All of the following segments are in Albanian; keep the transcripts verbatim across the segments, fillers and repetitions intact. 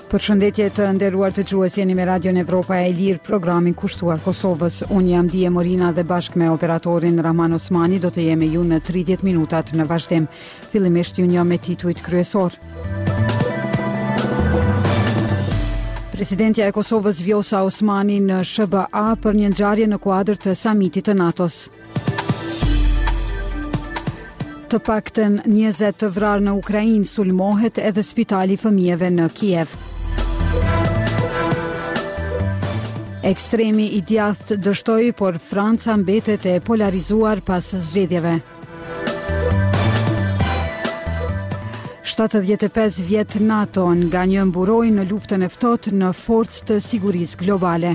Përshëndetje të nderuar dëgjues, jeni me Radion Evropa e Lirë, programin kushtuar Kosovës. Unë jam Dije Morina dhe bashkë me operatorin Rahman Osmani do të jemi ju në tridhjetë minutat në vazhdim. Fillimisht ju njoh me titujt kryesor. Presidentja e Kosovës Vjosa Osmani në S B A për një ngjarje në kuadër të samitit të NATO-s. Të paktën njëzet të vrarë në Ukrainë, sulmohet edhe spitali fëmijëve në Kiev. Ekstremi i djathtë dështoi, por Franca mbetet e polarizuar pas zgjedhjeve. shtatëdhjetë e pesë vjet NATO nga një mburoj në luftën e ftohtë në forcë të sigurisë globale.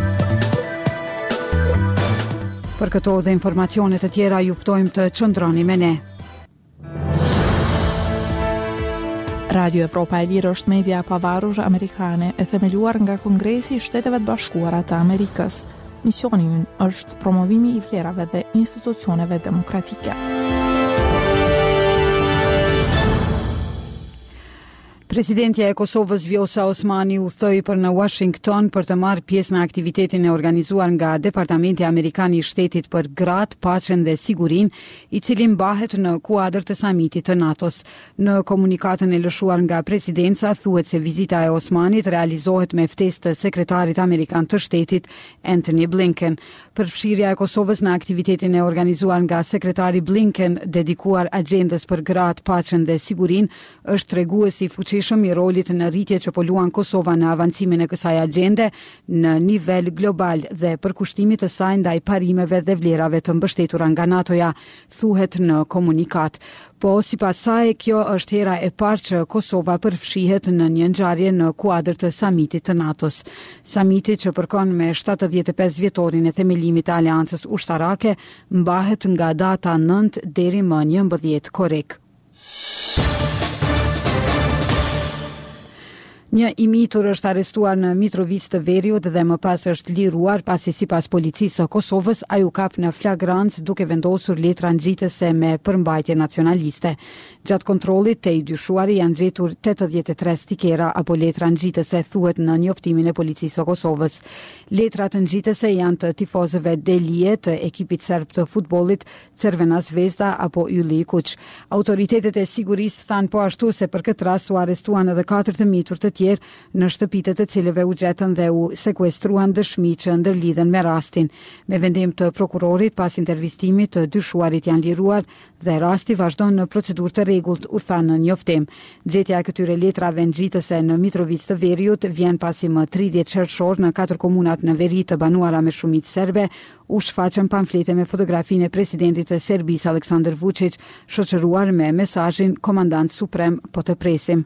Për këto dhe informacione të tjera ju ftojmë të qëndroni me ne. Radio Evropa e Lirë është media pavarur amerikane e themeluar nga Kongresi i Shteteve të Bashkuara të Amerikës. Misioni i ynë është promovimi i vlerave dhe institucioneve demokratike. Presidentja e Kosovës Vjosa Osmani udhtoi për në Washington për të marrë pjesë në aktivitetin e organizuar nga Departamenti Amerikan i Shtetit për Gratë, Paqen dhe Sigurinë, i cili mbahet në kuadër të samitit të NATO-s. Në komunikatën e lëshuar nga presidenca thuhet se vizita e Osmanit realizohet me ftesë të sekretarit amerikan të Shtetit Antony Blinken. Përfshirja e Kosovës në aktivitetin e organizuar nga sekretari Blinken dedikuar agjendës për Gratë, Paqen dhe Sigurinë është treguesi i fuqishëm i rolit në rritje që po luan Kosova në avancimin e kësaj agjende në nivel global dhe për kushtimit të saj ndaj parimeve dhe vlerave të mbështetura nga NATO-ja, thuhet në komunikat. Po sipas saj, kjo është hera e parë që Kosova përfshihet në një ngjarje në kuadër të samitit të NATO-s. Samiti që përkon me shtatëdhjetë e pesë vjetorin e themelimit të Aleancës Ushtarake mbahet nga data nëntë deri më njëmbëdhjetë korrik. Një i mitur është arrestuar në Mitrovic të Veriut dhe më pas është liruar pasi sipas policisë së Kosovës ai u kap në flagrancë duke vendosur letra ngjitëse me përmbajtje nacionaliste. Gjatë kontrollit te i dyshuari janë gjetur tetëdhjetë e tre stikera apo letra ngjitëse, thuhet në njoftimin e policisë së Kosovës. Letrat ngjitëse janë të tifozëve Delije, të ekipit serb të futbollit Crvena Zvezda apo Ylli i Kuq. Autoritetet e sigurisë thanë po ashtu se për këtë rast u arrestuan edhe katër të mitur të tjerë në shtëpitë të cilëve u gjetën dhe u sekuestruan dëshmi që ndërlidhen me rastin. Me vendim të prokurorit pas intervistimit të dyshuarit janë liruar dhe rasti vazhdon në procedurë të rregullt, u tha në njoftim. Gjetja e këtyre letrave ngjitëse në Mitrovic të Veriut vjen pasi më tridhjetë qershor në katër komunat në veri të banuara me shumicë serbe u shfaqën pamflete me fotografinë e presidentit të Serbisë Aleksandar Vučić, shoqëruar me mesazhin Komandant Suprem, po të presim.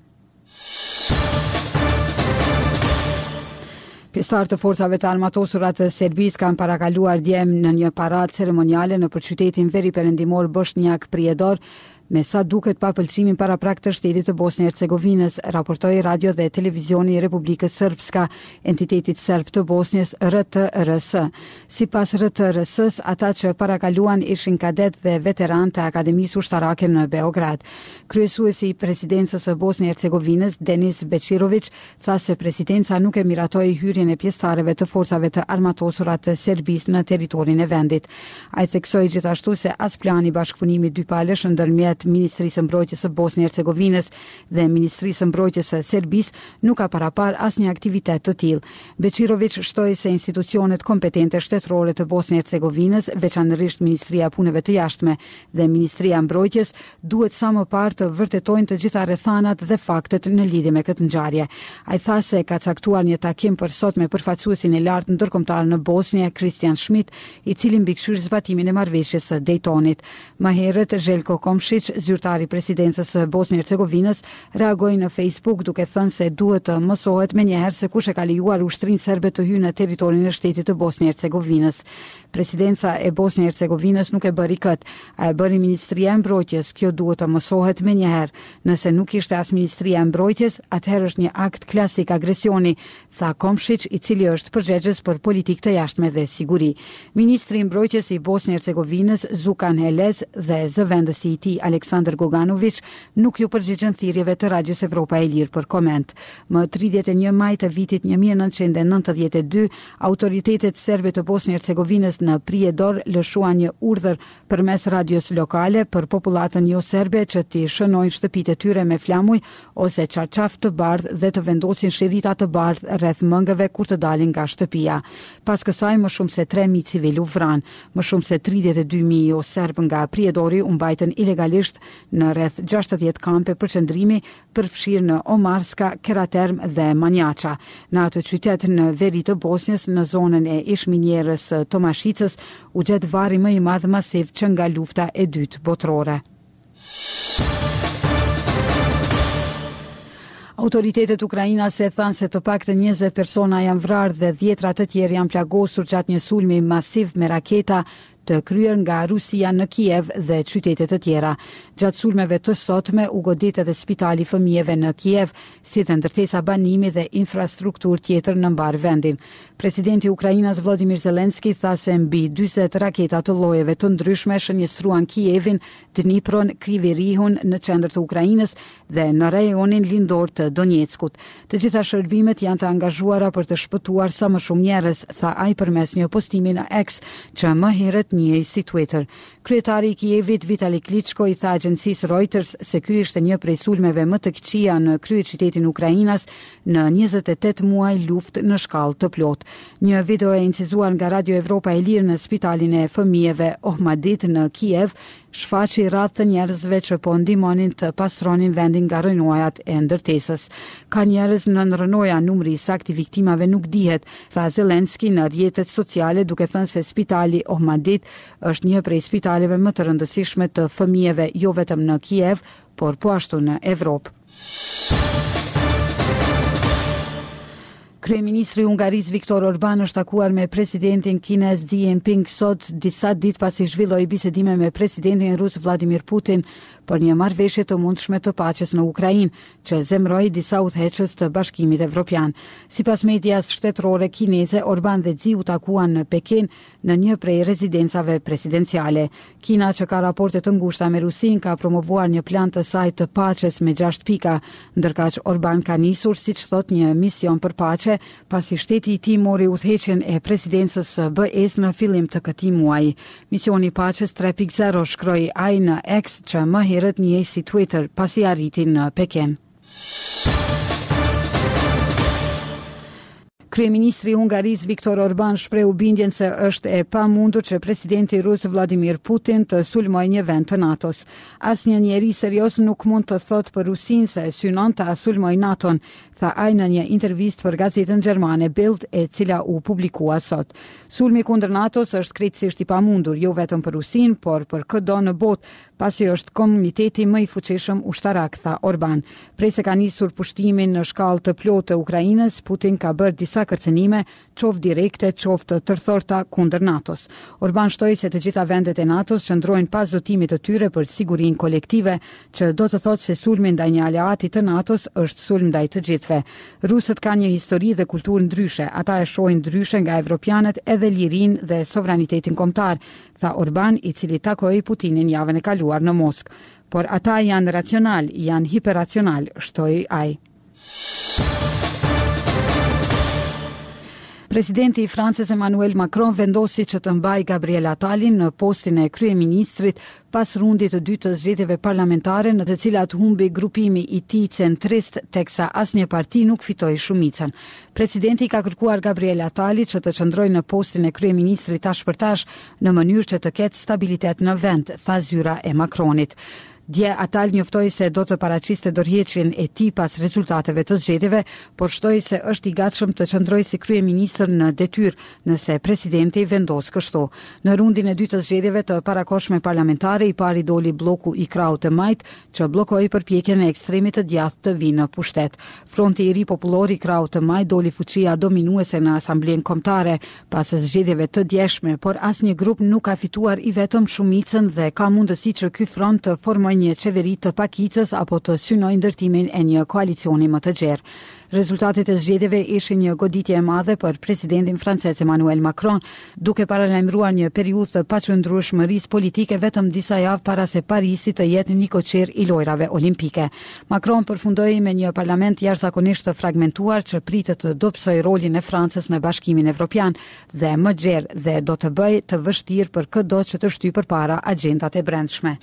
Pjesëtar të forcave të armatosura të Serbisë kanë parakaluar dje në një paradë ceremoniale në qytetin veri perëndimor Bosnjak Prijedor, me sa duket pa pëlqimin paraprak të shtetit të Bosnjë Hercegovinës, raportoi Radio dhe Televizioni i Republikës Srpska, entitetit serb të Bosnjës R T R S. Sipas R T R S-s, ata që parakaluan ishin kadet dhe veteran të Akademisë Ushtarake në Beograd. Kryesuesi i presidencës së Bosnjë Hercegovinës, Denis Beqirović, tha se presidenca nuk e miratoi hyrjen e pjesëtarëve të forcave të armatosura të Serbisë në territorin e vendit. Ai theksoi gjithashtu se as plani bashkëpunimi dypalësh ndërmjet Ministrisë së Mbrojtjes së Bosnjë Hercegovinës dhe Ministrisë së Mbrojtjes së Serbisë nuk ka parapar asnjë aktivitet të tillë. Beqirović shtoi se institucionet kompetente shtetërore të Bosnjë Hercegovinës, veçanërisht Ministria e Punëve të Jashtme dhe Ministria e Mbrojtjes, duhet sa më parë të vërtetojnë të gjitha rrethanat dhe faktet në lidhje me këtë ngjarje. Ai tha se ka caktuar një takim për sot me përfaqësuesin e lartë ndërkombëtar në Bosnjë, Christian Schmidt, i cili mbikëqyr zbatimin e marrëveshjes së Daytonit. Më herët Željko Komšić, zyrtari presidencës së Bosnjë Hercegovinës, reagoi në Facebook duke thënë se duhet të mësohet menjëherë se kush e ka lejuar ushtrinë serbe të hyjë në territorin e shtetit të Bosnjë Hercegovinës. Presidenca e Bosnjë Hercegovinës nuk e bëri këtë, a e bëri Ministria e Mbrojtjes. Kjo duhet të mësohet menjëherë. Nëse nuk ishte as Ministria e Mbrojtjes, atëherë është një akt klasik agresioni, tha Komšić, i cili është përgjegjës për politikë të jashtme dhe siguri. Ministri i Mbrojtjes i Bosnjë Hercegovinës, Zukan Helez, dhe zëvendësi i tij Aleksandr Goganovic nuk ju përgjigjen thirrjeve të Radios Evropa e Lirë për koment. Më tridhjetë e një maj të vitit një mijë e nëntëqind e nëntëdhjetë e dy, autoritetet serbe të Bosnjë Hercegovinës në Prijedor lëshuan një urdhër përmes radios lokale për popullatën jo serbe që t'i shënojnë shtëpitë e tyre me flamuj ose çarçaf të bardhë dhe të vendosin shirita të bardhë rreth mëngëve kur të dalin nga shtëpia. Pas kësaj më shumë se tre mijë civil u vran, më shumë se tridhjetë e dy mijë jo serb nga Prijedori u mbajtën ilegalisht në rreth gjashtëdhjetë kampe përqendrimi përfshirë në Omarska, Keraterm dhe Manjača. Në atë qytet në veri të Bosnjës, në zonën e ishminjerës Tomashicës, u gjet varri më i madh masiv që nga lufta e dytë botërore. Autoritetet ukrainase thanë se të paktën njëzet persona janë vrarë dhe dhjetra të tjerë janë plagosur gjatë një sulmi masiv me raketa të kryer nga Rusia në Kiev dhe qytete të tjera. Gjatë sulmeve të sotme u godit edhe spitali fëmijëve në Kiev, si dhe ndërtesa banimi dhe infrastrukturë tjetër në mbar vendin. Presidenti i Ukrainës Volodymyr Zelensky tha se mbi dyzet raketa të llojeve të ndryshme shënjestruan Kievin, Dnipron, Kryvyi-Rihun në qendër të Ukrainës dhe në rajonin lindor të Donjeckut. Të gjitha shërbimet janë të angazhuara për të shpëtuar sa më shumë njerëz, tha ai përmes një postimi në X që më herët njëj si Twitter. Kryetari i Kievit Vitali Klitschko i tha agjencisë Reuters se ky ishte një prej sulmeve më të këqija në kryeqytetin Ukrainas në njëzet e tetë muaj luftë në shkallë të plot. Një video e incizuar nga Radio Evropa e Lirë në spitalin e fëmijëve Ohmadit në Kiev shfaqi radhë të njerëzve që po ndihmonin të pastronin vendin nga rënojat e ndërtesës. Ka njerëz nën rënoja, numri i saktë i viktimave nuk dihet, tha Zelensky në rrjetet sociale, duke thënë se spitali Ohmadit është një prej spitaleve më të rëndësishme të fëmijëve jo vetëm në Kiev, por po ashtu në Evropë. Kryeministri i Hungarisë Viktor Orban është takuar me presidentin kinez Xi Jinping sot, disa ditë pasi zhvilloi bisedime me presidentin rus Vladimir Putin për një marrëveshje të mundshme të paqes në Ukrainë, që zemroi disa udhëheqës të Bashkimit Evropian. Sipas medias shtetërore kineze, Orban dhe Xi u takuan në Pekin në një prej rezidencave presidenciale. Kina, që ka raporte të ngushta me Rusin, ka promovuar një plan të saj të paqes me gjashtë pika, ndërkaq Orban ka nisur, siç thot, një mision për paqe pasi shteti i tij mori udhëheqjen e presidencës së B E-s në fillim të këtij muaji. Misioni i paqes tre pikë zero shkroi ai në X, që më herët njihej si Twitter, pasi arriti në Pekin. Kryeministri i Hungarisë Viktor Orban shprehu bindjen se është e pamundur që presidenti rus Vladimir Putin të sulmojë një vend të NATO-s. Asnjë njeri serioz nuk mund të thotë për Rusinë se synon ta sulmojë NATO-n, tha ai në një intervistë për gazetën gjermane Bild, e cila u publikua sot. Sulmi kundër NATO-s është krejtësisht i pamundur, jo vetëm për Rusinë, por për çdo në botë, pasi është komuniteti më i fuqishëm ushtarak, tha Orban. Prej se ka nisur pushtimin në shkallë të plotë të Ukrainës, Putin ka bërë disa kërcënime, qoftë direkte, qoftë të tërthorta kundër NATO-s. Orban shtoi se të gjitha vendet e NATO-s qëndrojnë pas zotimit të tyre për sigurinë kolektive, që do të thotë se sulmi ndaj një aleati të NATO-s është sulm ndaj të gjithëve. Rusët kanë një histori dhe kulturë ndryshe, ata e shohin ndryshe nga evropianët edhe lirinë dhe sovranitetin kombëtar, tha Orban, i cili takoi Putinin javën e kaluar në Moskë. Por ata janë racional, janë hiperracional, shtoi ai. Presidenti i Francës Emmanuel Macron vendosi që të mbajë Gabriel Attalin në postin e kryeministrit pas rundit të dytë të zgjedhjeve parlamentare në të cilat humbi grupimi i tij centrist, teksa asnjë parti nuk fitoi shumicën. Presidenti ka kërkuar Gabriel Attali që të qëndrojë në postin e kryeministrit tash për tash në mënyrë që të ketë stabilitet në vend, tha zyra e Macronit. Dje Attal njoftoi se do të paraqiste dorëheqjen e tij pas rezultateve të zgjedhjeve, por shtoi se është i gatshëm të qëndrojë si kryeministër në detyrë nëse presidenti vendos kështu. Në rundin e dytë të zgjedhjeve të parakohshme parlamentare, i pari doli bloku i krahut të majt, që bllokoi përpjekjen e ekstremit të djathtë të vinë në pushtet. Fronti i ri popullor i krahut të majt doli fuqia dominuese në Asamblenë Kombëtare pas zgjedhjeve të djeshme, por asnjë grup nuk ka fituar i vetëm shumicën dhe ka mundësi që ky front të formojë formojnë një qeveri të pakicës apo të synojnë ndërtimin e një koalicioni më të gjerë. Rezultatet e zgjedhjeve ishin një goditje e madhe për presidentin francez Emmanuel Macron, duke paralajmëruar një periudhë të paqëndrueshmërisë politike vetëm disa javë para se Parisi të jetë një koçer i lojrave olimpike. Macron përfundoi me një parlament jashtëzakonisht të fragmentuar që pritet të dobësojë rolin e Francës në Bashkimin Evropian dhe më gjerë dhe do të bëjë të vështirë për çdo që të shtyjë përpara agjendat e brendshme.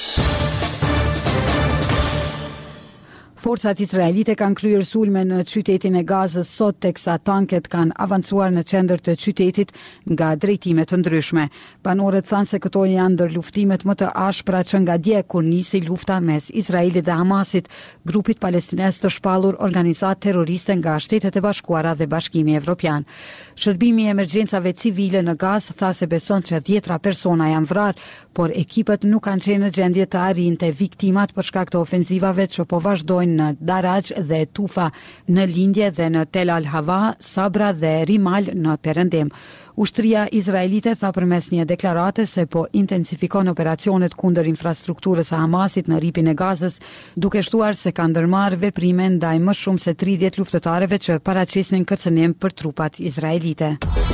Forcat izraelite kanë kryer sulme në qytetin e Gazës sot teksa tanket kanë avancuar në qendër të qytetit nga drejtime të ndryshme. Banorët thanë se këto janë ndër luftimet më të ashpra që nga dje kur nisi lufta mes Izraelit dhe Hamasit, grupit palestinez të shpallur organizat terroriste nga Shtetet e Bashkuara dhe Bashkimi Evropian. Shërbimi i emergjencave civile në Gazë tha se beson që dhjetra persona janë vrarë, por ekipet nuk kanë qenë në gjendje të arrinte viktimat për shkak të ofenzivave që po vazhdojnë në Daraj dhe Tufa në lindje dhe në Tel Al Hava, Sabra dhe Rimal në perëndim. Ushtria izraelite tha përmes një deklarate se po intensifikon operacionet kundër infrastrukturës së Hamasit në ripin e Gazës, duke shtuar se ka ndërmarrë veprime ndaj më shumë se tridhjetë luftëtarëve që paraqesin kërcënim për trupat izraelite.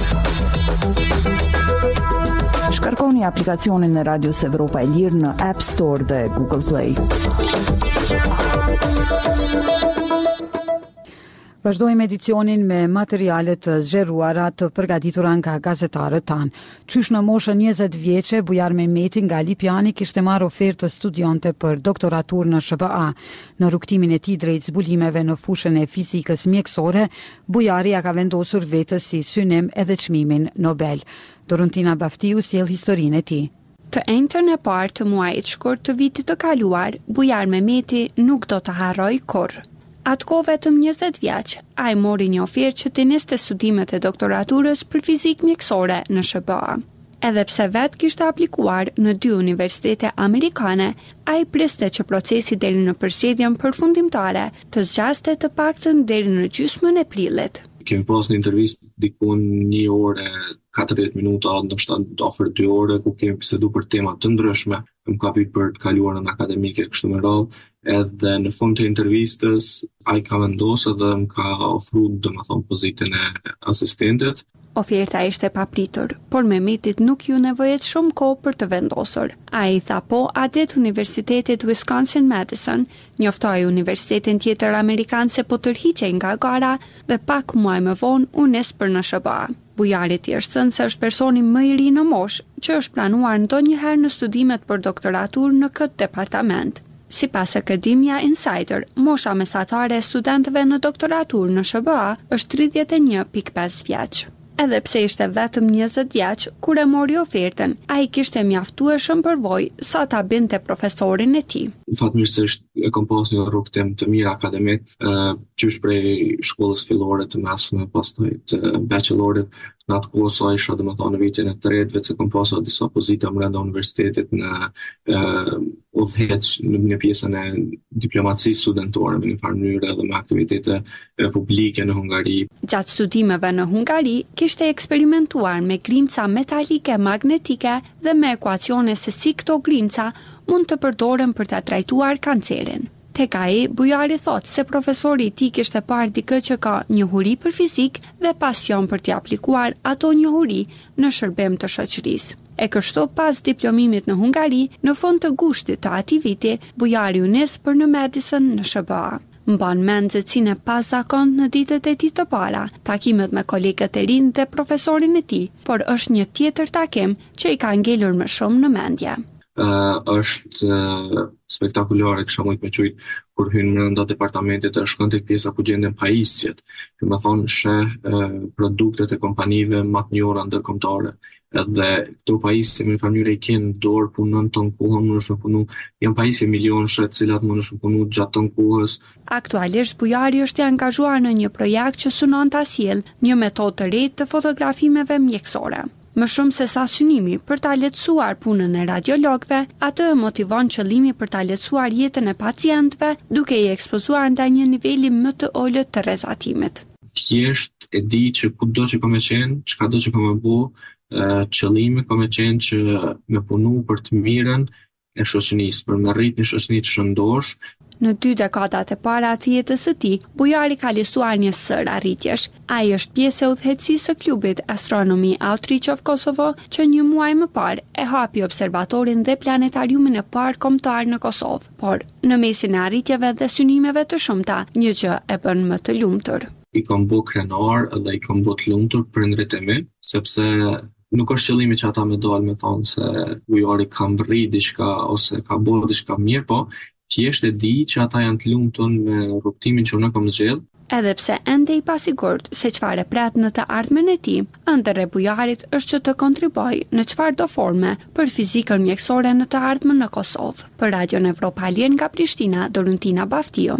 Shkarkoni aplikacionin e Radios Evropa e Lirë në App Store dhe Google Play. Vazhdojmë edicionin me materiale të zgjeruara të përgatitura nga gazetarët tanë. Qysh në moshën njëzet vjeçe, Bujar Mehmeti nga Lipjani kishte marrë ofertë të studionte për doktoratur në Sh B A. Në rrugtimin e tij drejt zbulimeve në fushën e fizikës mjekësore, Bujari ja ka vendosur vetës si synim edhe çmimin Nobel. Dorontina Baftiu sjell historinë e tij. Të enjtën e parë të muajit shkurt të vitit të kaluar, Bujar Mehmeti nuk do të harroj kurrë. Atë ko vetëm njëzet vjeç, a i mori një ofertë që të niste studimet e doktoraturës për fizikë mjekësore në Sh B A. Edhe pse vetë kishte aplikuar në dy universitete amerikane, a i priste që procesi deri në përzgjedhjen përfundimtare të zgjaste të paktën deri në gjysmën e prillit. Kemi pas një intervistë dikun një orë, katërdhjetë minuta, ndoshta afër dy orë, ku kemi bisedu për tema të ndryshme, më ka pyet për të kaluarën akademike kështu me radhë, edhe në fund të intervistës ai ka vendosur dhe më ka ofruar domethënë pozitën e asistentit. Oferta ishte papritur, por Mehmetit nuk ju nevojet shumë kohë për të vendosur. A i tha po adet Universitetit Wisconsin-Madison, njoftoi universitetin tjetër amerikan se po tërhiqej nga gara dhe pak muaj më vonë u nis për në Sh B A. Bujari është thënë se është personi më i ri në moshë që është planuar ndonjëherë në studimet për doktoratur në këtë departament. Sipas Akademia Insider, mosha mesatare e studentëve në doktoratur në Sh B A është tridhjetë e një pikë pesë vjeç. Edhe pse ishte vetëm njëzet vjeç, kur e mori ofertën, a i kishte mjaftueshëm përvojë sa ta binte profesorin e tij. Fatmirësisht e kam pas një rrugtim të mirë akademik, qysh prej shkollës fillore të mesme, pastaj të bachelorit. Në atë kohë sa isha domethënë në vitin e tretë, vetë se kam pasur disa pozita brenda universitetit në udhëheq në, në pjesën e diplomacisë studentore në një farë mënyrë edhe me aktivitete publike në Hungari. Gjatë studimeve në Hungari, kishte eksperimentuar me grimca metalike magnetike dhe me ekuacione se si këto grimca mund të përdoren për ta trajtuar kancerin. Tek ai, Bujari thot se profesori i tij kishte parë dikë që ka njohuri për fizik dhe pasion për t'i aplikuar ato njohuri në shërbim të shoqërisë. E kështu pas diplomimit në Hungari, në fund të gushtit të atij viti, Bujari u nis për në Madison në Sh B A. Mban mend nxehtësinë e pazakont në ditët e tij të para, takimet me kolegët e rinj dhe profesorin e tij, por është një tjetër takim që i ka ngelur më shumë në mendje. Uh, është uh, spektakulare, kisha mujt me qujt kur hyn brenda departamentit e shkon tek pjesa ku gjenden pajisjet, që më thonë sheh uh, produktet e kompanive më të njohura ndërkombëtare. Edhe këto pajisje me familje i kanë dorë, punon ton kohën, më shumë punu, janë pajisje milionëshe të cilat më shumë punu gjatë ton kohës. Aktualisht Bujari është i angazhuar në një projekt që synon ta sjellë një metodë të re të fotografimeve mjekësore. Më shumë se sa synimi për ta lehtësuar punën e radiologëve, atë e motivon qëllimi për ta lehtësuar jetën e pacientëve, duke i ekspozuar ndaj një niveli më të ulët të rrezatimit. Thjesht e di që kudo që kam qenë, çka do që kam bëu, qëllimi kam qenë që me punu për të mirën e shoqënisë, për me rritë një shoqëni të shëndosh. Në dy dekadat e para të jetës së tij, Bujari ka listuar një sër arritjesh. Ai është pjesë e udhëheqësisë së klubit Astronomy Outreach of Kosovo, që një muaj më parë e hapi observatorin dhe planetariumin e parë kombëtar në Kosovë. Por në mesin e arritjeve dhe synimeve të shumta, një gjë e bën më të lumtur. I kam bë krenar dhe i kam bë të lumtur prindrit e mi, sepse nuk është qëllimi që ata me dalë me thonë se Bujari ka mbërri diçka ose ka bërë diçka mirë, po thjesht e di që ata janë të lumtur me rrugtimin që unë kam zgjedhur. Edhe pse ende i pasigurt se çfarë pret në të ardhmen e tij, ëndër e Bujarit është që të kontribuojë në çfarëdo forme për fizikën mjekësore në të ardhmen në Kosovë. Për Radion Evropa e Lirë nga Prishtina, Doruntina Baftio.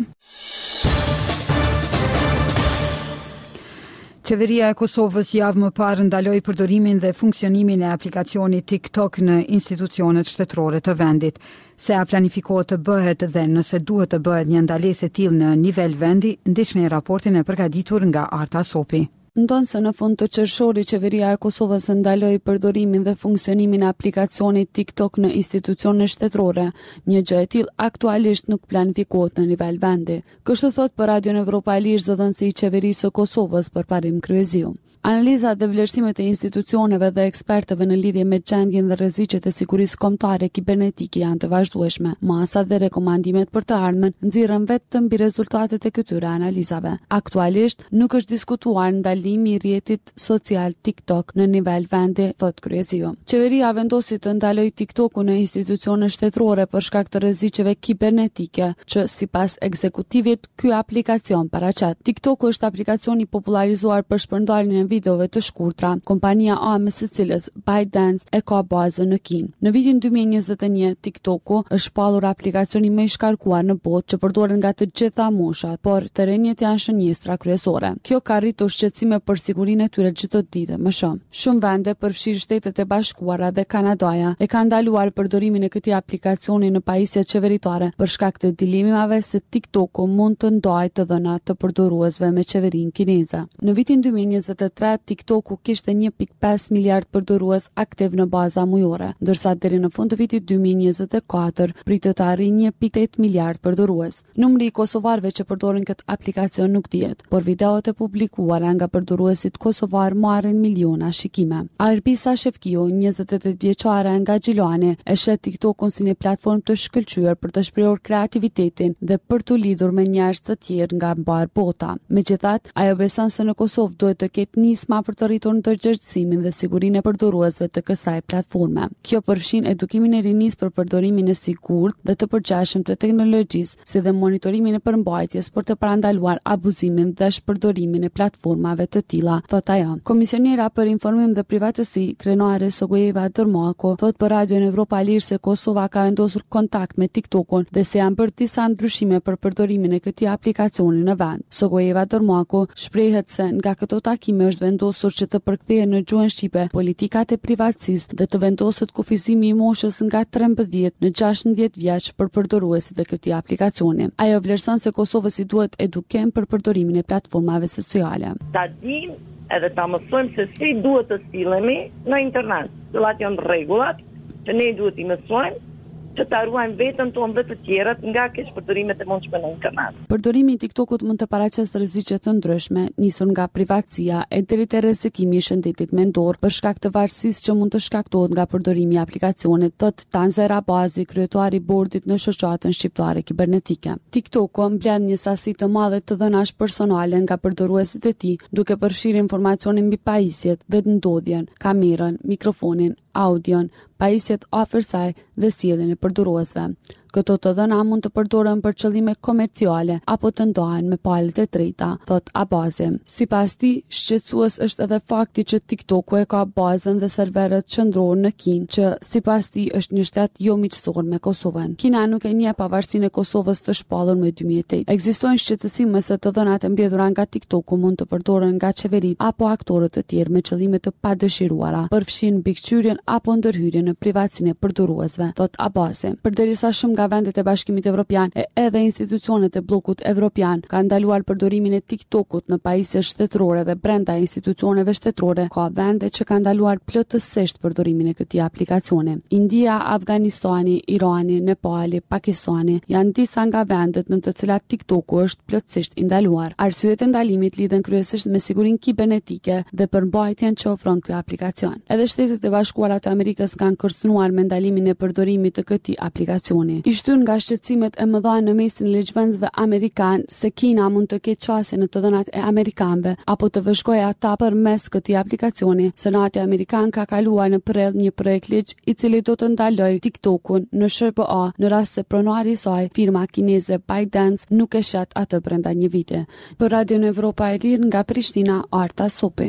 Qeveria e Kosovës javë më parë ndaloi përdorimin dhe funksionimin e aplikacionit TikTok në institucionet shtetërore të vendit. Se a planifikohet të bëhet dhe nëse duhet të bëhet një ndalesë e tillë në nivel vendi, ndiqni raportin e përgatitur nga Arta Sopi. Ndonë se në fund të qershorit, qeveria e Kosovës ndaloi përdorimin dhe funksionimin e aplikacionit TikTok në institucione shtetërore, një gjë e tillë aktualisht nuk planifikohet në nivel vendi. Kështu thot për Radion Evropa e Lirë zëdhënësi i qeverisë së Kosovës Përparim Kryeziu. Analizat dhe vlerësimet e institucioneve dhe ekspertëve në lidhje me gjendjen dhe rreziqet e sigurisë kombëtare kibernetike janë të vazhdueshme. Masat dhe rekomandimet për të ardhmen nxirren vetëm mbi rezultatet e këtyre analizave. Aktualisht nuk është diskutuar ndalimi i rrjetit social TikTok në nivel vendi, thot Kryeziu. Qeveria vendosi të ndalojë TikTokun në institucione shtetërore për shkak të rreziqeve kibernetike, që sipas ekzekutivit ky aplikacion paraqet. TikToku është aplikacioni popularizuar për shpërndarjen e videove të shkurtra. Kompania A M së cilës ByteDance e ka bazën në Kinë. Në vitin dy mijë e njëzet e një, TikToku është shpallur aplikacioni më i shkarkuar në botë që përdoren nga të gjitha moshat, por të rinjt janë shënjestra kryesore. Kjo ka rritur shqetësime për sigurinë e tyre çdo ditë më shumë. Shumë vende, përfshirë Shtetet e Bashkuara dhe Kanadaja, e kanë ndaluar përdorimin e këtij aplikacioni në pajisjet qeveritare për shkak të dilemave se TikToku mund të ndajë të dhënat të përdoruesve me qeverinë kineze. Në vitin dy mijë e njëzet e tre, TikToku kishte një pikë pesë miliard përdorues aktiv në baza mujore, ndërsa deri në fund të vitit dy mijë e njëzet e katër pritet të arrijë një pikë tetë miliard përdorues. Numri i kosovarëve që përdorin këtë aplikacion nuk dihet, por videot e publikuara nga përdoruesit kosovar marrin miliona shikime. Arbisa Shefkiu, njëzet e tetë vjeçare nga Xhilani, e shet TikTokun si një platformë të shkëlqyer për të shprehur kreativitetin dhe për të lidhur me njerëz të tjerë nga mbar bota. Megjithatë, ajo beson se në Kosovë duhet të ketë nisma për të rritur ndërgjegjësimin dhe sigurinë e përdoruesve të kësaj platforme. Kjo përfshin edukimin e rinisë për përdorimin e sigurt dhe të përgjithshëm të teknologjisë, si dhe monitorimin e përmbajtjes për të parandaluar abuzimin dhe shpërdorimin e platformave të tilla, thot ajo. Komisionera për informim dhe privatësi, Krenare Sogojeva Dërmako, thot për Radion Evropa e Lirë se Kosova ka vendosur kontakt me TikTokun dhe se janë bërë disa ndryshime për përdorimin e këtij aplikacioni në vend. Sogojeva Dërmako shprehet se nga këto takime është vendosur që të përkthehen në gjuhën shqipe politikat e privatësisë dhe të vendoset kufizimi i moshës nga trembëdhjetë në gjashtëdhjetë vjeç për përdoruesit e këtij aplikacioni. Ajo vlerëson se Kosovës i duhet edukim për përdorimin e platformave sociale. Ta dim edhe ta mësojmë se si duhet të sillemi në internet, cilat janë rregullat që ne duhet i mësojmë që ta ruajmë veten tonë dhe të tjerët nga keq përdorimet e mundshme në internet. Përdorimi i TikTokut mund të paraqesë rreziqe të ndryshme, nisur nga privatësia e deri te rrezikimi i shëndetit mendor për shkak të varësisë që mund të shkaktohet nga përdorimi i aplikacionit, thot Tanzera Bazi, kryetari i bordit në shoqatën shqiptare kibernetike. TikToku mbledh një sasi të madhe të dhënash personale nga përdoruesit e tij, duke përfshirë informacione mbi pajisjet, vetëndodhjen, kamerën, mikrofonin, audion, pajisjet afër saj dhe sjelljen e përdoruesve. Këto të dhëna mund të përdoren për qëllime komerciale apo të ndahen me palët e drejta, thot Abazi. Sipas tij, shqetësues është edhe fakti që TikToku e ka bazën dhe serverët qendror në Kinë, që sipas tij është një shtet jo miqësor me Kosovën. Kina nuk e njeh pavarësinë e Kosovës të shpallur më dy mijë e tetë. Ekzistojnë shqetësime se të dhënat e mbledhura nga TikToku mund të përdoren nga qeveritë apo aktorët të tjerë me qëllime të padëshiruara, përfshin mbikëqyrjen apo ndërhyrjen në privatësinë e përdoruesve, thot Abazi. Përderisa shumë nga nga vendet e Bashkimit Evropian e edhe institucionet e bllokut evropian kanë ndaluar përdorimin e TikTokut në pajisje shtetërore dhe brenda institucioneve shtetërore, ka vende që kanë ndaluar plotësisht përdorimin e këtij aplikacioni. India, Afganistani, Irani, Nepali, Pakistani janë disa nga vendet në të cilat TikToku është plotësisht i ndaluar. Arsyet e ndalimit lidhen kryesisht me sigurinë kibernetike dhe përmbajtjen që ofron ky aplikacion. Edhe Shtetet e Bashkuara të Amerikës kanë kërcënuar me ndalimin e përdorimit të këtij aplikacioni. I shtyn nga shqetësimet e mëdha në mesin e legjvënësve amerikan se Kina mund të ketë qasje në të dhënat e amerikanëve apo të vëzhgojë ata përmes këtij aplikacioni. Senati amerikan ka kaluar në prill një projekt ligj i cili do të ndalojë TikTokun në S B A në rast se pronari i saj, firma kineze ByteDance, nuk e shet atë brenda një viti. Për Radio Evropa e Lirë nga Prishtina, Arta Sopi.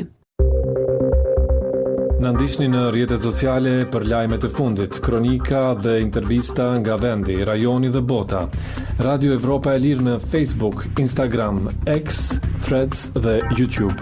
Në ndiqni në rrjetet sociale për lajmet e fundit, kronika dhe intervista nga vendi, rajoni dhe bota. Radio Evropa e Lirë në Facebook, Instagram, X, Threads dhe YouTube.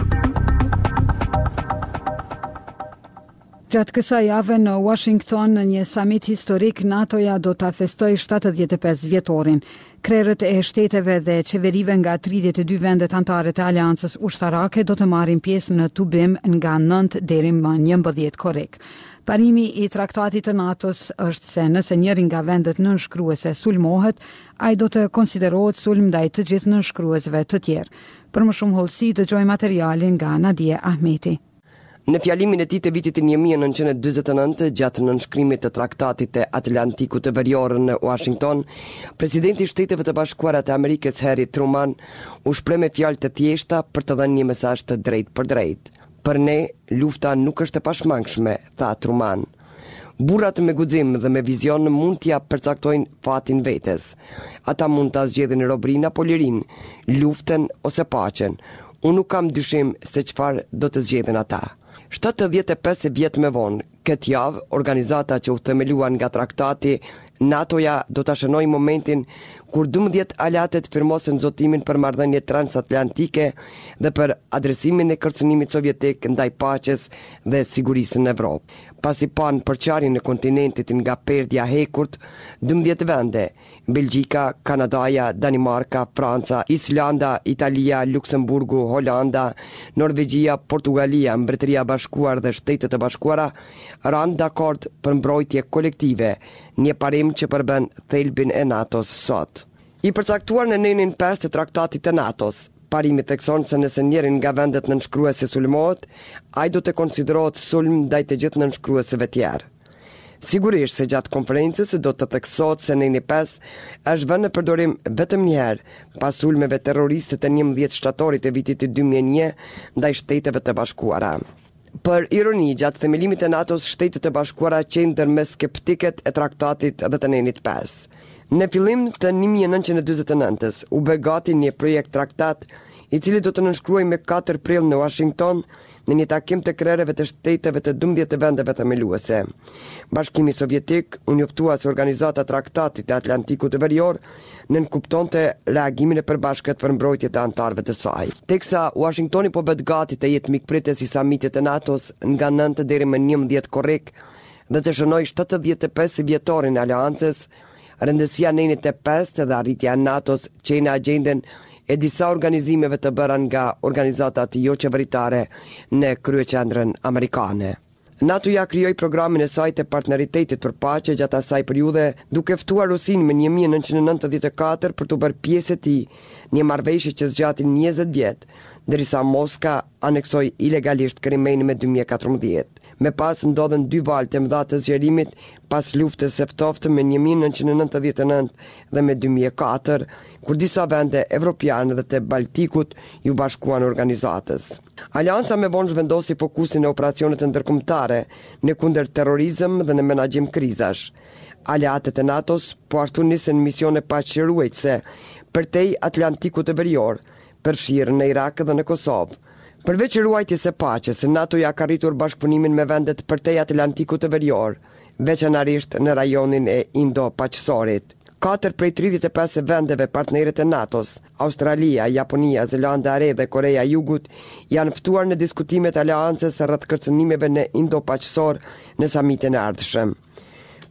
Gjatë kësaj jave në Washington, në një summit historik, NATO-ja do ta festoj shtatëdhjetë e pesë vjetorin. Krerët e shteteve dhe qeverive nga tridhjetë e dy vendet anëtare të aleancës ushtarake do të marrin pjesë në tubim nga nëntë deri më njëmbëdhjetë korrik. Parimi i traktatit të NATO-s është se nëse njëri nga vendet nënshkruese sulmohet, ai do të konsiderohet sulm ndaj të gjithë nënshkruesve të tjerë. Për më shumë hollësi dëgjoj materialin nga Nadia Ahmeti. Në fjalimin e tij të vitit një mijë e nëntëqind e dyzet e nëntë, gjatë nënshkrimit të traktatit të Atlantikut të Verior në Washington, presidenti i Shteteve të Bashkuara të Amerikës Harry Truman u shpreh me fjalë të thjeshta për të dhënë një mesazh të drejtë për drejtë. Për ne, lufta nuk është e pashmangshme, tha Truman. Burrat me guxim dhe me vizion mund t'ja përcaktojnë fatin vetes. Ata mund ta zgjedhin robrinë apo lirinë, luftën ose paqen. Unë nuk kam dyshim se çfarë do të zgjedhin ata. shtatëdhjetë e pesë vjet më vonë, këtë javë, organizata që u themeluan nga traktati, NATO-ja do të shënoj momentin kur dymbëdhjetë aleatët firmosen zotimin për marrëdhënie transatlantike dhe për adresimin e kërcënimit sovjetik ndaj paqes dhe sigurisë në Evropë. Pasi pan përçarjen e kontinentit nga perdja hekurt, dymbëdhjetë vende, Belgjika, Kanadaja, Danimarka, Franca, Islanda, Italia, Luksemburgu, Holanda, Norvegjia, Portugalia, Mbretëria e Bashkuar dhe Shtetet e Bashkuara ranë dakord për mbrojtje kolektive, një parim që përben thelbin e NATO-s sot. I përcaktuar në nenin pesë të traktatit të NATO-s, parimi thekson se nëse njërin nga vendet nënshkruese sulmohet, ai do të konsiderohet sulm ndaj të gjithë nënshkruesve tjerë. Sigurisht se gjatë konferencës do të theksohet se neni pesë është vënë në përdorim vetëm një herë pas sulmeve terroriste të njëmbëdhjetë shtatorit të vitit dy mijë e një ndaj Shteteve të Bashkuara. Për ironi, gjatë themelimit të NATO-s, Shtetet e Bashkuara qendrën mes skeptikët e traktatit dhe të nenit pesë. Në fillim të një mijë e nëntëqind e dyzet e nëntës u bë gati një projekt traktat i cili do të nënshkruajë me katër prill në Washington në një takim të krerëve të shteteve të dymbëdhjetë vendeve themeluese. Bashkimi Sovjetik u njoftua se organizata traktatit të Atlantikut të Verior nënkuptonte reagimin e përbashkët për mbrojtje të anëtarëve të saj. Teksa Washingtoni po bëhet gati të jetë mikpritës i samitit të NATO-s nga nëntë deri më njëmbëdhjetë korrik dhe të shënojë shtatëdhjetë e pesë vjetorin e aleancës, rëndësia nenit e pesë dhe arritja e NATO-s që në agjenden e disa organizimeve të bëra nga organizatat jo qeveritare në kryeqendrën amerikane. NATO-ja krijoi programin e saj të partneritetit për paqe gjatë asaj periudhe, duke ftuar Rusinë në një mijë e nëntëqind e nëntëdhjetë e katër për të bërë pjesë e tij, një marrëveshje që zgjati njëzet vjet, derisa Moska aneksoi ilegalisht Krimin me dy mijë e katërmbëdhjetë. Me pas ndodhen dy valë të mëdha të zgjerimit pas luftës së ftoftë me një mijë e nëntëqind e nëntëdhjetë e nëntë dhe me dy mijë e katër, kur disa vende evropiane dhe të Baltikut ju bashkuan organizatës. Aleanca me vonë zhvendosi fokusin në operacionet ndërkombëtare në kundër terrorizëm dhe në menaxhim krizash. Aleatët e NATO-s po ashtu nisën misione paqëruese përtej Atlantikut të Verior, përfshirë në Irak dhe në Kosovë. Përveç ruajtjes së paqes, NATO-ja ka arritur bashkëpunimin me vendet përtej Atlantikut të Verior, veçanërisht në rajonin e Indo-Paqësorit. Katër prej tridhjetë e pesë vendeve partnerët e NATO-s, Australia, Japonia, Zelanda e Re dhe Korea e Jugut, janë ftuar në diskutimet e aleancës rreth kërcënimeve në Indo-Paqësor në samitin e ardhshëm.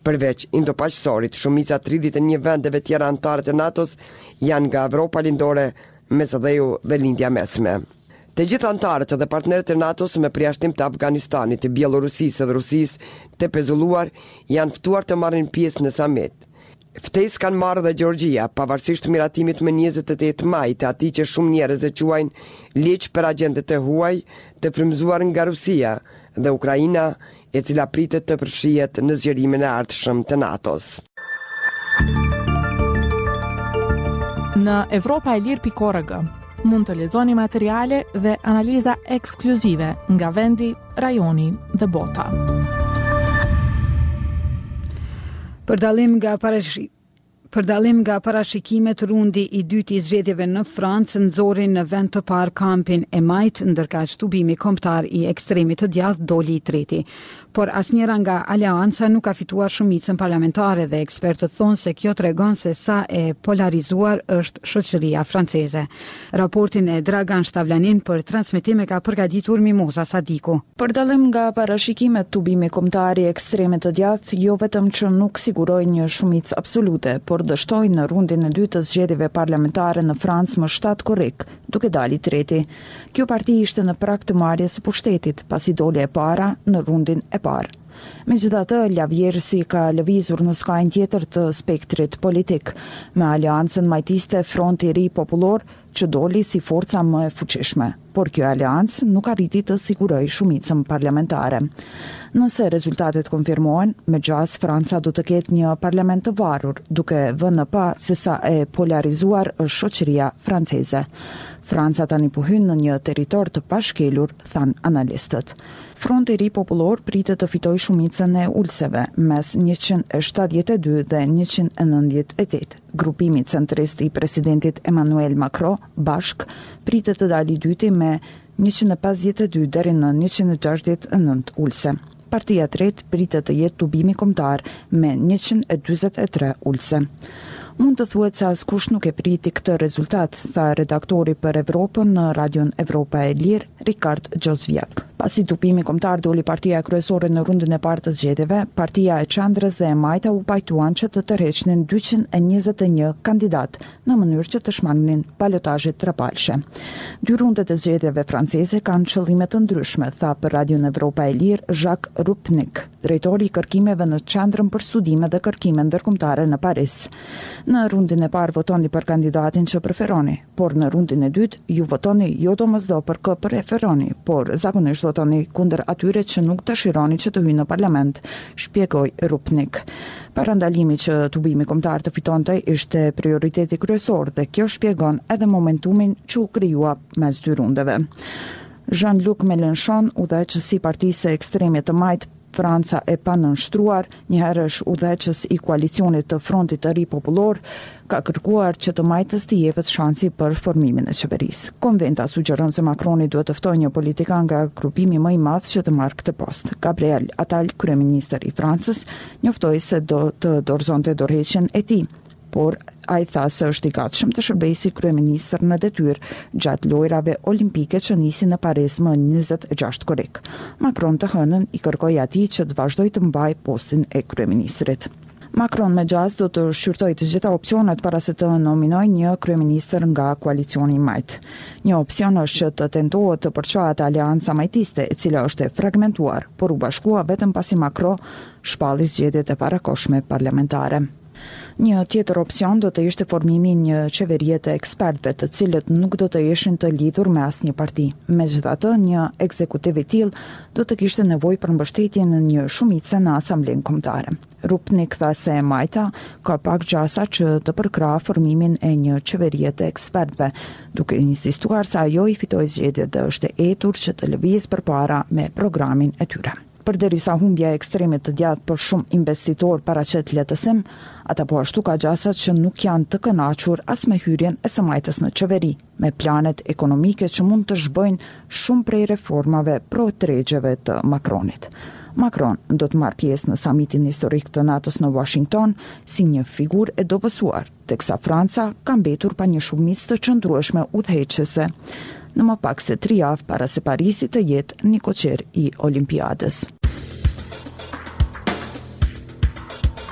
Përveç Indo-Paqësorit, shumica tridhjetë e një vendeve tjera anëtare të NATO-s janë nga Evropa Lindore, Mesdheu dhe Lindja Mesme. Të gjithë anëtarët dhe partnerët e NATO-s me përjashtim të Afganistanit, të Bielorusisë dhe Rusisë të pezulluar janë ftuar të marrin pjesë në summit. Ftesë kanë marrë dhe Gjeorgjia, pavarësisht miratimit më njëzet e tetë maj të atij që shumë njerëz e quajnë ligj për agjentet e huaj të frymzuar nga Rusia dhe Ukraina, e cila pritet të përfshihet në zgjerimin e ardhshëm të NATO-s. Në Evropa e Lirë pikë org mund të lexoni materiale dhe analiza ekskluzive nga vendi, rajoni dhe bota. Për dalim nga parashi... Për dalim nga parashikimet, rundi i dytë i zgjedhjeve në Francë nxori në vend të parë kampin e majt, ndërkaq tubimi kombëtar i ekstremit të djathtë doli i treti. Por asnjëra nga aleanca nuk ka fituar shumicën parlamentare dhe ekspertët thonë se kjo tregon se sa e polarizuar është shoqëria franceze. Raportin e Dragan Shtavlanin për transmetim e ka përgatitur Mimoza Sadiku. Për dallim nga parashikimet, tubimi kombëtar i ekstremit të djathtë jo vetëm që nuk siguroi një shumicë absolute, por dështoi në rundin e dytë të zgjedhjeve parlamentare në Francë më shtat korrik, duke dalë i treti. Kjo parti ishte në prag të marrjes së pushtetit, pasi doli e para në rundin e parë. Megjithatë, lavjerësi ka lëvizur në skajnë tjetër të spektrit politik, me aleancën majtiste Fronti i Ri Popullor, që doli si forca më e fuqishme, por kjo aleancë nuk arriti të sigurojë shumicën parlamentare. Nëse rezultatet konfirmohen, me gjas Franca do të ketë një parlament të varur, duke vënë pa se sa e polarizuar është shoqëria franceze. Franca tani po hyn në një territor të pashkelur, than analistët. Fronti i Ri Popullor pritet të fitojë shumicën e ulseve, mes njëqind e shtatëdhjetë e dy dhe njëqind e nëntëdhjetë e tetë. Grupimi centrist i presidentit Emmanuel Macron bashk pritet të dalë i dyti me njëqind e pesëdhjetë e dy deri në njëqind e gjashtëdhjetë e nëntë ulse. Partia e tretë pritet të jetë tubimi kombëtar me njëqind e dyzet e tre ulse. Mund të thuhet se askush nuk e priti këtë rezultat, tha redaktori për Evropën në Radion Evropa e Lirë, Rikard Gjozvjak. Pasi tubimi kombëtar doli partia kryesore në rundën e parë të zgjedhjeve, partia e qendrës dhe e majta u pajtuan që të tërheqnin dyqind e njëzet e një kandidat në mënyrë që të shmangnin balotazhet trapalshe. Dy rundet e zgjedhjeve franceze kanë qëllime të ndryshme, tha për Radion Evropa e Lirë Jacques Rupnik, drejtori i kërkimeve në Qendrën për Studime dhe Kërkime Ndërkombëtare në Paris. Në rundin e parë votoni për kandidatin që preferoni, por në rundin e dytë ju votoni jo domosdo për kë preferoni, por zakonisht votoni kundër atyre që nuk dëshironi që të hyjnë në parlament, shpjegoi Rupnik. Parandalimi që tubimi kombëtar të fitonte ishte prioriteti kryesor dhe kjo shpjegon edhe momentumin që u krijua mes dy rundeve. Jean-Luc Mélenchon, udhëheqësi i partisë së ekstremit të majt Franca e panënshtruar, njëherësh udhëheqës i koalicionit të Frontit të Ri Popullor, ka kërkuar që të majtës të jepet shansi për formimin e qeverisë. Konventa sugjeron se Macroni duhet të ftojë një politikan nga grupimi më i madh që të marrë këtë post. Gabriel Attal, kryeministri i Francës, njoftoi se do të dorëzonte dorëheqjen e tij, por ai tha se është i gatshëm të shërbejë si kryeministër në detyrë gjatë lojrave olimpike që nisin në Paris më njëzet e gjashtë korrik. Macron të hënën i kërkoi atij që të vazhdojë të mbajë postin e kryeministrit. Macron me gjas do të shqyrtojë të gjitha opsionet para se të nominojë një kryeministër nga koalicioni i majt. Një opsion është që të tentohet të përçohet aleanca majtiste, e cila është e fragmentuar, por u bashkua vetëm pasi Macron shpalli zgjedhjet e parakohshme parlamentare. Një tjetër opsion do të ishte formimi një qeverie të ekspertëve, të cilët nuk do të ishin të lidhur me asnjë parti. Megjithatë, një ekzekutiv i tillë do të kishte nevojë për mbështetje në një shumicë në Asamblenë Kombëtare. Rupnik tha se e majta ka pak gjasa që të përkrahë formimin e një qeverie të ekspertëve, duke insistuar se ajo i fitoi zgjedhjet dhe është e etur që të lëvizë përpara me programin e tyre. Përderisa humbja e ekstremit të djathtë për shumë investitor paraqet lehtësim, ata po ashtu ka gjasat që nuk janë të kënaqur as me hyrjen e së majtës në qeveri, me planet ekonomike që mund të zhbëjnë shumë prej reformave pro-tregjeve të Macronit. Macron do të marrë pjesë në samitin historik të NATO-s në Washington si një figurë e dobësuar, teksa Franca ka mbetur pa një shumicë të qëndrueshme udhëheqëse, në më pak se tri javë para se Parisi të jetë një koqer i Olimpiadës.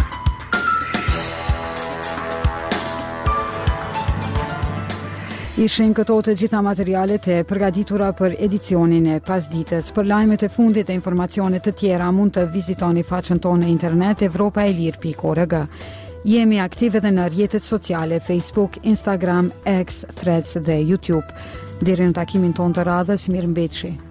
Ishin këto të gjitha materialet e përgatitura për edicionin e pasdites. Për lajmet e fundit e informacionet të tjera mund të vizitoni faqen tonë në internet evropa e lirë pikë org. Jemi aktiv edhe në rrjetet sociale Facebook, Instagram, X, Threads dhe YouTube. Deri në takimin tonë të radhës, mirëmbëjtje.